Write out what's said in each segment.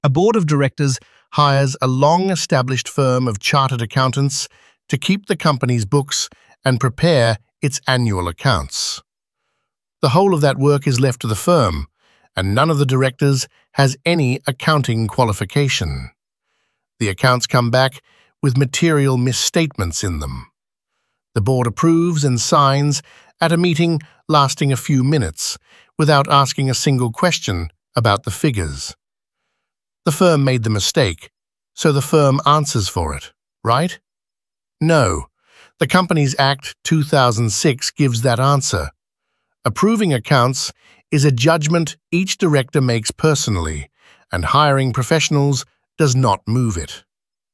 A board of directors hires a long-established firm of chartered accountants to keep the company's books and prepare its annual accounts. The whole of that work is left to the firm, and none of the directors has any accounting qualification. The accounts come back with material misstatements in them. The board approves and signs at a meeting lasting a few minutes without asking a single question about the figures. The firm made the mistake, so the firm answers for it, right? No. The Companies Act 2006 gives that answer. Approving accounts is a judgment each director makes personally, and hiring professionals does not move it.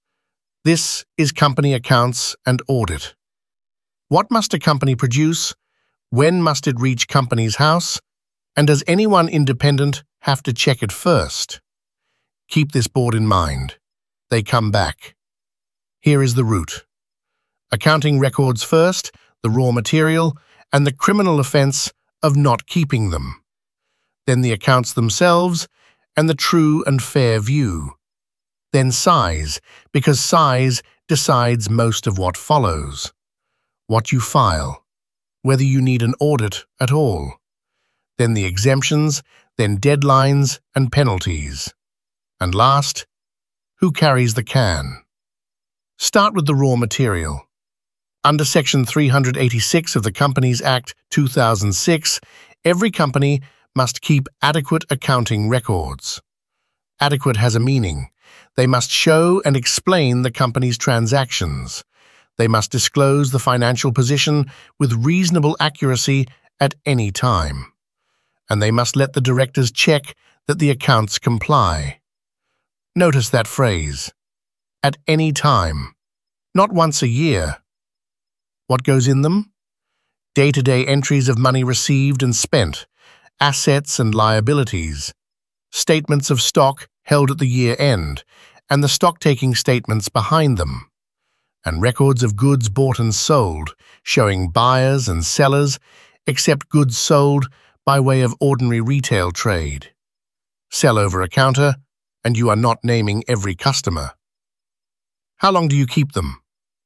This is company accounts and audit. What must a company produce? When must it reach Companies House? And does anyone independent have to check it first? Keep this board in mind. They come back. Here is the route. Accounting records first, the raw material, and the criminal offense of not keeping them. Then the accounts themselves and the true and fair view. Then size, because size decides most of what follows. What you file, whether you need an audit at all. Then the exemptions, then deadlines and penalties. And last, who carries the can? Start with the raw material. Under Section 386 of the Companies Act 2006, every company must keep adequate accounting records. Adequate has a meaning. They must show and explain the company's transactions. They must disclose the financial position with reasonable accuracy at any time. And they must let the directors check that the accounts comply. Notice that phrase. At any time. Not once a year. What goes in them? Day-to-day entries of money received and spent, assets and liabilities, statements of stock held at the year-end, and the stock-taking statements behind them, and records of goods bought and sold, showing buyers and sellers, except goods sold by way of ordinary retail trade. Sell over a counter, and you are not naming every customer. How long do you keep them?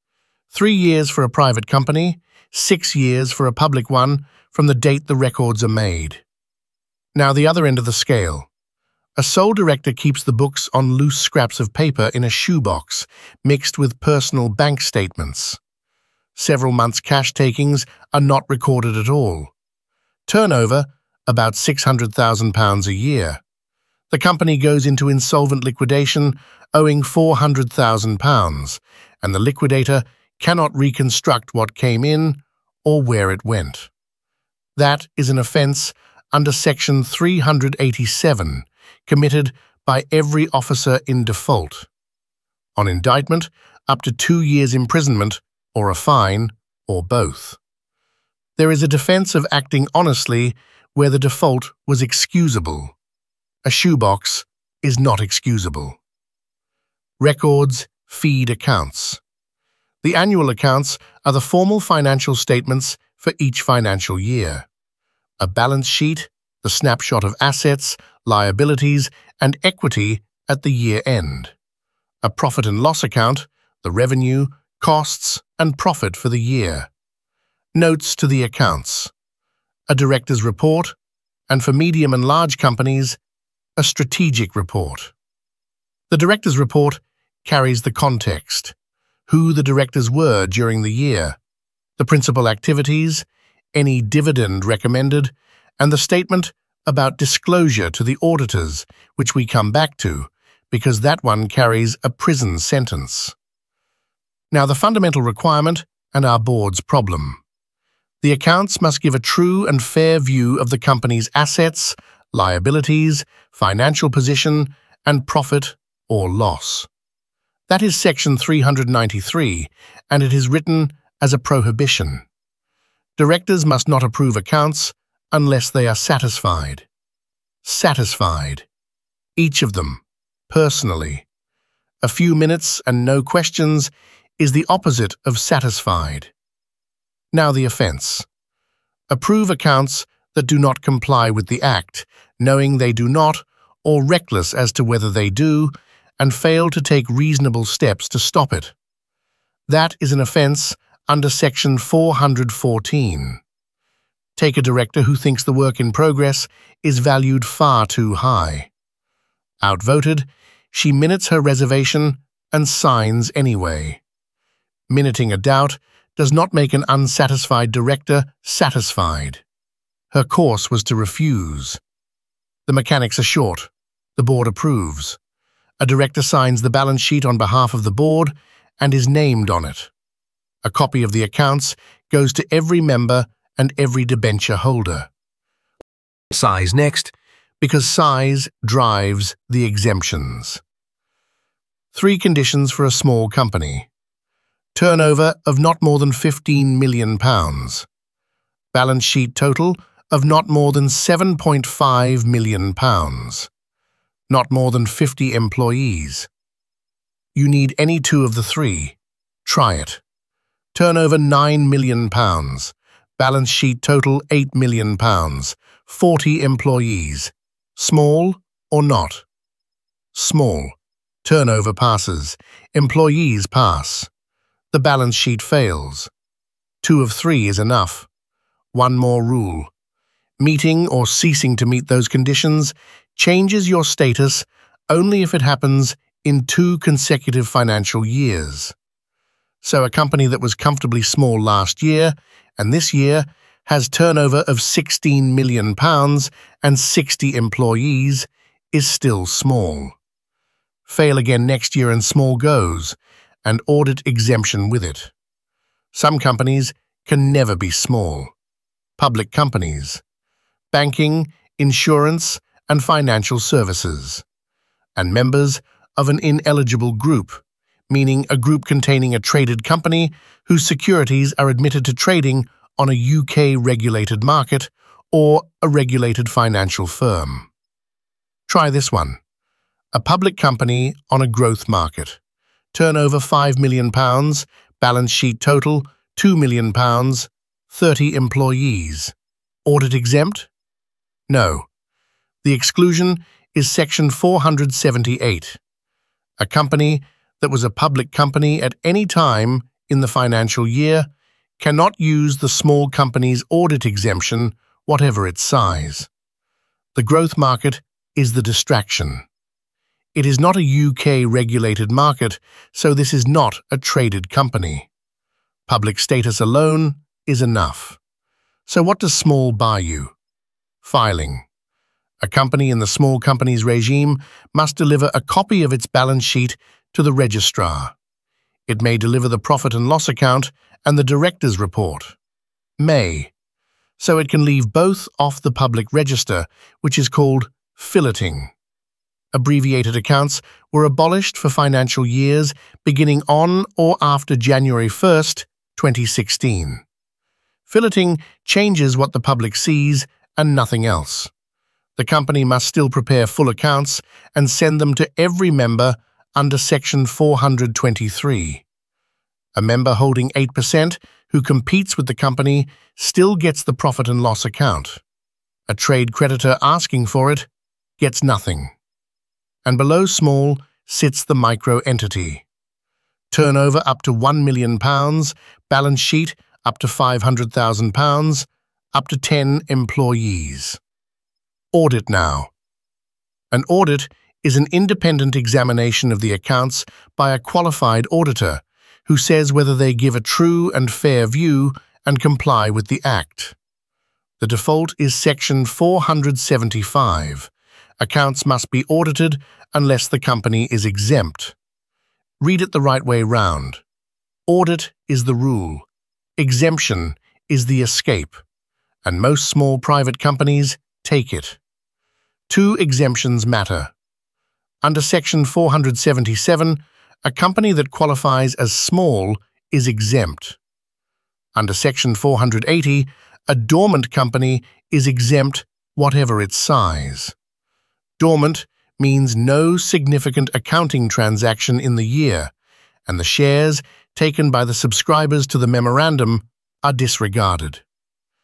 3 years for a private company, 6 years for a public one from the date the records are made. Now the other end of the scale. A sole director keeps the books on loose scraps of paper in a shoebox, mixed with personal bank statements. Several months' cash takings are not recorded at all. Turnover, about £600,000 a year. The company goes into insolvent liquidation, owing £400,000, and the liquidator cannot reconstruct what came in or where it went. That is an offence under Section 387, committed by every officer in default. On indictment, up to 2 years' imprisonment or a fine, or both. There is a defence of acting honestly where the default was excusable. A shoebox is not excusable. Records feed accounts. The annual accounts are the formal financial statements for each financial year. A balance sheet, the snapshot of assets, liabilities, and equity at the year end. A profit and loss account, the revenue, costs, and profit for the year. Notes to the accounts. A director's report, and for medium and large companies, a strategic report. The director's report carries the context, who the directors were during the year, the principal activities, any dividend recommended, and the statement about disclosure to the auditors, which we come back to, because that one carries a prison sentence. Now the fundamental requirement and our board's problem. The accounts must give a true and fair view of the company's assets, liabilities, financial position, and profit or loss. That is Section 393, and it is written as a prohibition. Directors must not approve accounts unless they are satisfied. Satisfied. Each of them, personally. A few minutes and no questions is the opposite of satisfied. Now the offence. Approve accounts that do not comply with the Act, knowing they do not or reckless as to whether they do, and fail to take reasonable steps to stop it. That is an offence under Section 414. Take a director who thinks the work in progress is valued far too high. Outvoted, she minutes her reservation and signs anyway. Minuting a doubt does not make an unsatisfied director satisfied. Her course was to refuse. The mechanics are short. The board approves. A director signs the balance sheet on behalf of the board and is named on it. A copy of the accounts goes to every member and every debenture holder. Size next, because size drives the exemptions. 3 conditions for a small company. Turnover of not more than £15 million. Balance sheet total of not more than £7.5 million. Not more than 50 employees. You need any 2 of the 3. Try it. Turnover £9 million. Balance sheet total £8 million. 40 employees. Small or not? Small. Turnover passes. Employees pass. The balance sheet fails. 2 of 3 is enough. One more rule. Meeting or ceasing to meet those conditions changes your status only if it happens in 2 consecutive financial years. So a company that was comfortably small last year and this year has turnover of £16 million and 60 employees is still small. Fail again next year and small goes, and audit exemption with it. Some companies can never be small. Public companies, banking, insurance, and financial services, and members of an ineligible group, meaning a group containing a traded company whose securities are admitted to trading on a UK-regulated market or a regulated financial firm. Try this one. A public company on a growth market. Turnover £5 million, balance sheet total £2 million, 30 employees. Audit exempt? No. The exclusion is Section 478. A company that was a public company at any time in the financial year cannot use the small company's audit exemption, whatever its size. The growth market is the distraction. It is not a UK-regulated market, so this is not a traded company. Public status alone is enough. So what does small buy you? Filing. A company in the small companies regime must deliver a copy of its balance sheet to the registrar. It may deliver the profit and loss account and the director's report. May. So it can leave both off the public register, which is called filleting. Abbreviated accounts were abolished for financial years beginning on or after January 1st, 2016. Filleting changes what the public sees and nothing else. The company must still prepare full accounts and send them to every member under Section 423. A member holding 8% who competes with the company still gets the profit and loss account. A trade creditor asking for it gets nothing. And below small sits the micro-entity. Turnover up to £1 million, balance sheet up to £500,000, up to 10 employees. Audit now. An audit is an independent examination of the accounts by a qualified auditor who says whether they give a true and fair view and comply with the Act. The default is Section 475. Accounts must be audited unless the company is exempt. Read it the right way round. Audit is the rule. Exemption is the escape. And most small private companies take it. 2 exemptions matter. Under Section 477, a company that qualifies as small is exempt. Under Section 480, a dormant company is exempt whatever its size. Dormant means no significant accounting transaction in the year, and the shares taken by the subscribers to the memorandum are disregarded.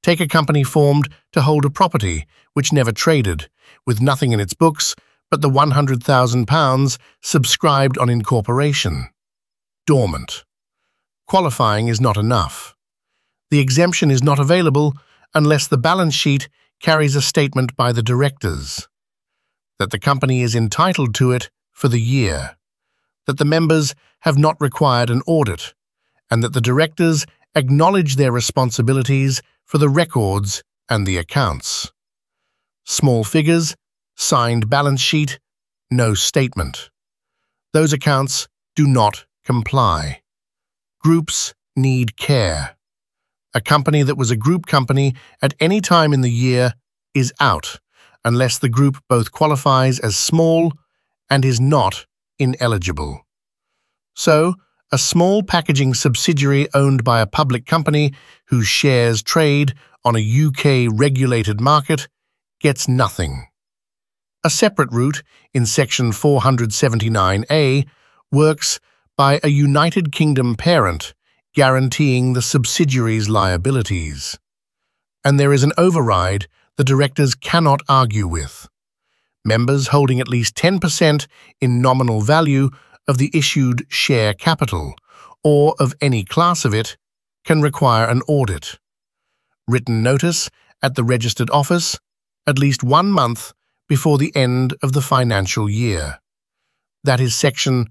Take a company formed to hold a property which never traded, with nothing in its books but the £100,000 subscribed on incorporation. Dormant. Qualifying is not enough. The exemption is not available unless the balance sheet carries a statement by the directors that the company is entitled to it for the year, that the members have not required an audit, and that the directors acknowledge their responsibilities for the records and the accounts. Small figures, signed balance sheet, no statement. Those accounts do not comply. Groups need care. A company that was a group company at any time in the year is out unless the group both qualifies as small and is not ineligible. So, a small packaging subsidiary owned by a public company whose shares trade on a UK regulated market gets nothing. A separate route in Section 479A works by a United Kingdom parent guaranteeing the subsidiary's liabilities. And there is an override the directors cannot argue with. Members holding at least 10% in nominal value of the issued share capital, or of any class of it, can require an audit. Written notice at the registered office at least 1 month before the end of the financial year. That is Section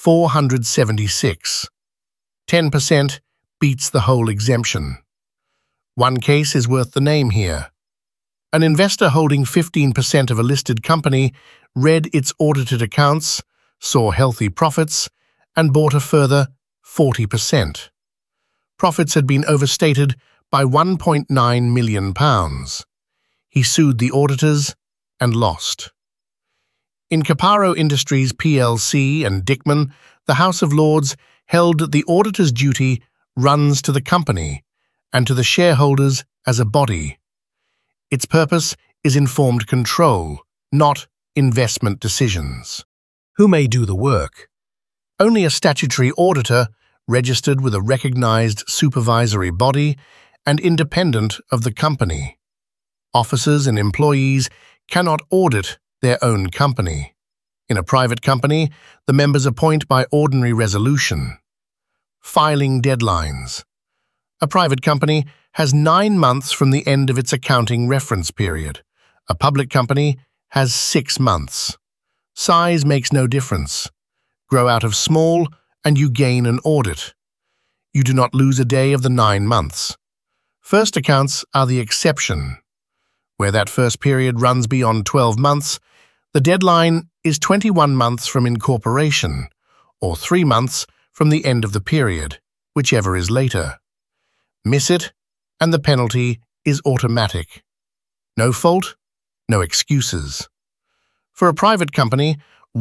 476. 10% beats the whole exemption. One case is worth the name here. An investor holding 15% of a listed company read its audited accounts, saw healthy profits, and bought a further 40%. Profits had been overstated by £1.9 million. He sued the auditors and lost. In Caparo Industries plc and Dickman, the House of Lords held that the auditor's duty runs to the company and to the shareholders as a body. Its purpose is informed control, not investment decisions. Who may do the work? Only a statutory auditor registered with a recognized supervisory body and independent of the company. Officers and employees cannot audit their own company. In a private company, the members appoint by ordinary resolution. Filing deadlines. A private company has 9 months from the end of its accounting reference period. A public company has 6 months. Size makes no difference. Grow out of small and you gain an audit. You do not lose a day of the 9 months. First accounts are the exception. Where that first period runs beyond 12 months, the deadline is 21 months from incorporation, or 3 months from the end of the period, whichever is later. Miss it, and the penalty is automatic. No fault, no excuses. For a private company,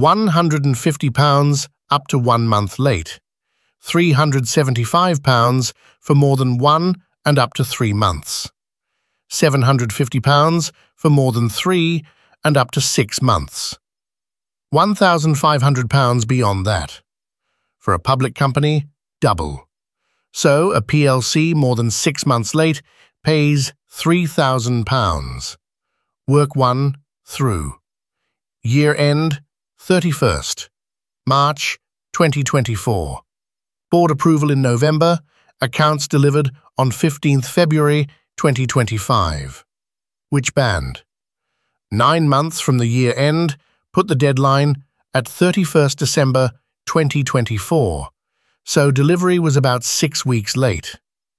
£150 up to 1 month late, £375 for more than 1 and up to 3 months, £750 for more than 3 and up to 6 months, £1,500 beyond that. For a public company, double. So a PLC more than 6 months late pays £3,000. Work 1 through. Year end 31st March 2024. Board approval in November. Accounts delivered on 15th February 2025. Which band? 9 months from the year end, put the deadline at 31st December 2024, so delivery was about 6 weeks late.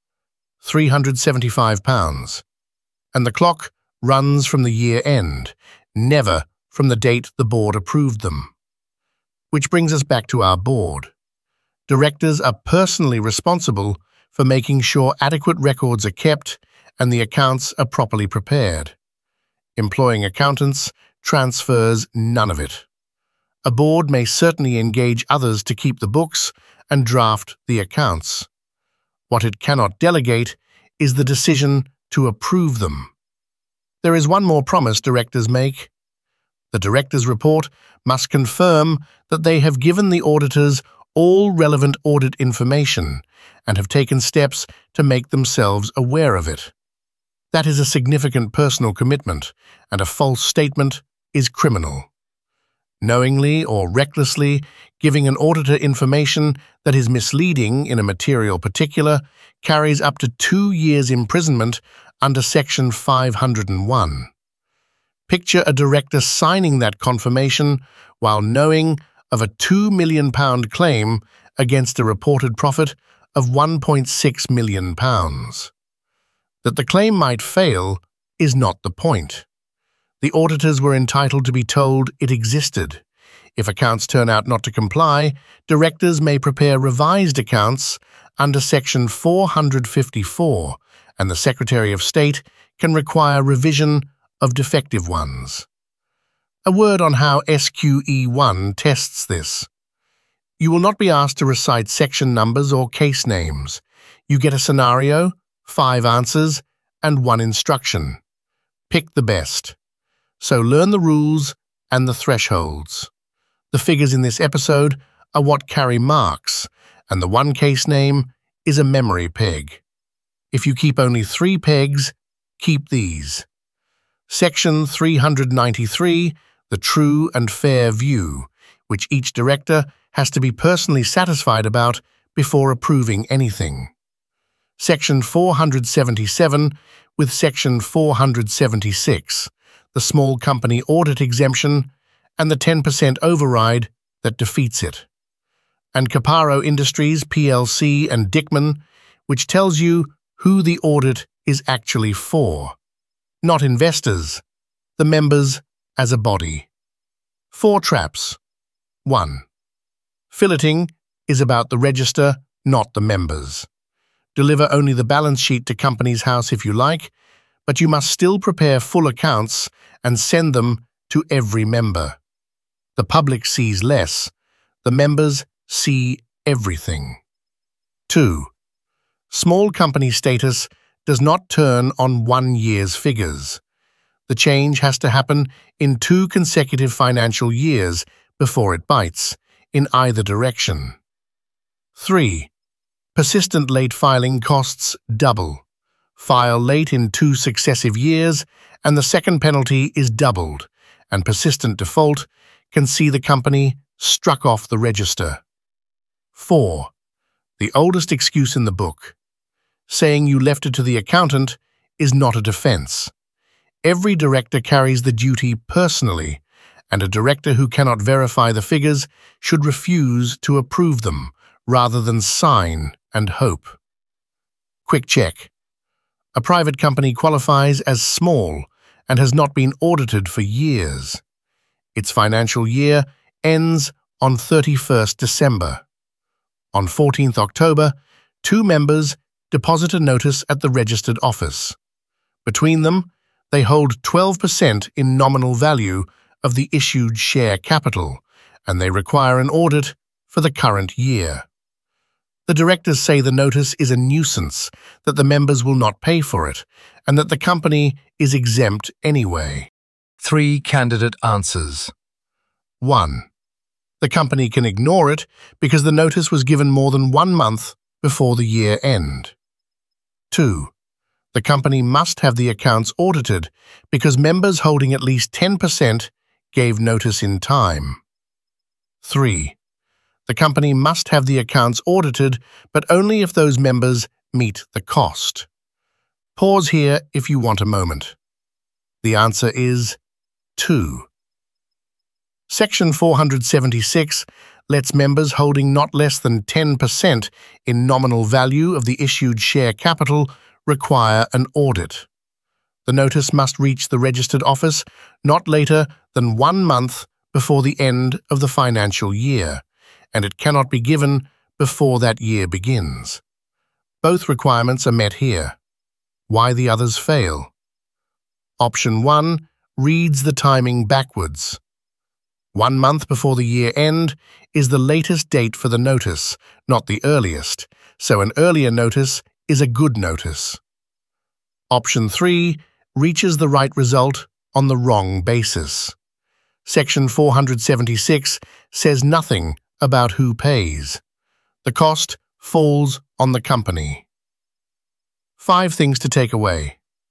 £375. And the clock runs from the year end, never from the date the board approved them. Which brings us back to our board. Directors are personally responsible for making sure adequate records are kept and the accounts are properly prepared. Employing accountants transfers none of it. A board may certainly engage others to keep the books and draft the accounts. What it cannot delegate is the decision to approve them. There is one more promise directors make. The directors' report must confirm that they have given the auditors all relevant audit information and have taken steps to make themselves aware of it. That is a significant personal commitment, and a false statement is criminal. Knowingly or recklessly giving an auditor information that is misleading in a material particular carries up to 2 years imprisonment under Section 501. Picture a director signing that confirmation while knowing of a £2 million claim against a reported profit of £1.6 million. That the claim might fail is not the point. The auditors were entitled to be told it existed. If accounts turn out not to comply, directors may prepare revised accounts under Section 454, and the Secretary of State can require revision of defective ones. A word on how SQE1 tests this. You will not be asked to recite section numbers or case names. You get a scenario, 5 answers, and 1 instruction. Pick the best. So learn the rules and the thresholds. The figures in this episode are what carry marks, and the 1 case name is a memory peg. If you keep only 3 pegs, keep these. Section 393, the true and fair view, which each director has to be personally satisfied about before approving anything. Section 477 with Section 476, the small company audit exemption, and the 10% override that defeats it. And Caparo Industries plc and Dickman, which tells you who the audit is actually for. Not investors, the members as a body. 4 traps. 1. Filleting is about the register, not the members. Deliver only the balance sheet to Companies House if you like, but you must still prepare full accounts and send them to every member. The public sees less, the members see everything. 2. Small company status does not turn on 1 year's figures. The change has to happen in 2 consecutive financial years before it bites, in either direction. 3. Persistent late filing costs double. File late in 2 successive years, and the second penalty is doubled, and persistent default can see the company struck off the register. 4. The oldest excuse in the book. Saying you left it to the accountant is not a defense. Every director carries the duty personally, and a director who cannot verify the figures should refuse to approve them rather than sign and hope. Quick check. A private company qualifies as small and has not been audited for years. Its financial year ends on 31st December. On 14th October, 2 members deposit a notice at the registered office. Between them, they hold 12% in nominal value of the issued share capital, and they require an audit for the current year. The directors say the notice is a nuisance, that the members will not pay for it, and that the company is exempt anyway. 3 candidate answers. 1. The company can ignore it because the notice was given more than 1 month before the year end. 2. The company must have the accounts audited because members holding at least 10% gave notice in time. 3. The company must have the accounts audited, but only if those members meet the cost. Pause here if you want a moment. The answer is 2. Section 476 lets members holding not less than 10% in nominal value of the issued share capital require an audit. The notice must reach the registered office not later than 1 month before the end of the financial year, and it cannot be given before that year begins. Both requirements are met here. Why the others fail? Option 1 reads the timing backwards. 1 month before the year end is the latest date for the notice, not the earliest, so an earlier notice is a good notice. Option 3 reaches the right result on the wrong basis. Section 476 says nothing about who pays. The cost falls on the company. 5 things to take away.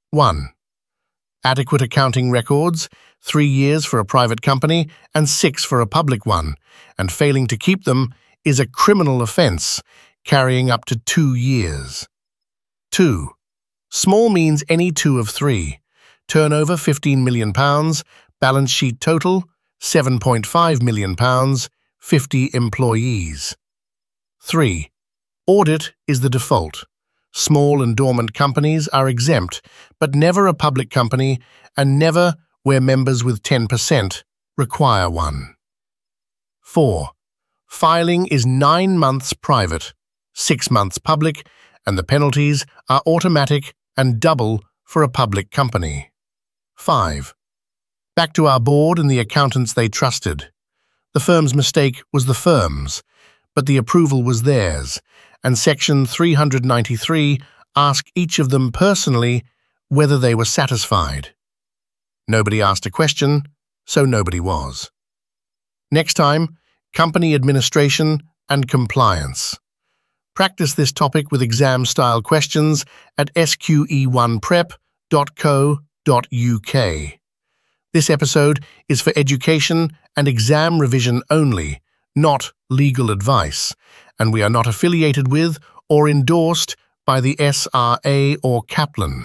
1. Adequate accounting records, 3 years for a private company and 6 for a public one, and failing to keep them is a criminal offence, carrying up to 2 years. 2. Small means any two of 3. Turnover £15 million, balance sheet total £7.5 million, 50 employees. 3. Audit is the default. Small and dormant companies are exempt, but never a public company and never where members with 10% require one. 4. Filing is 9 months private, 6 months public, and the penalties are automatic and double for a public company. 5. Back to our board and the accountants they trusted. The firm's mistake was the firm's, but the approval was theirs, and Section 393 asked each of them personally whether they were satisfied. Nobody asked a question, so nobody was. Next time, company administration and compliance. Practice this topic with exam-style questions at sqe1prep.co.uk. This episode is for education and exam revision only, not legal advice, and we are not affiliated with or endorsed by the SRA or Kaplan.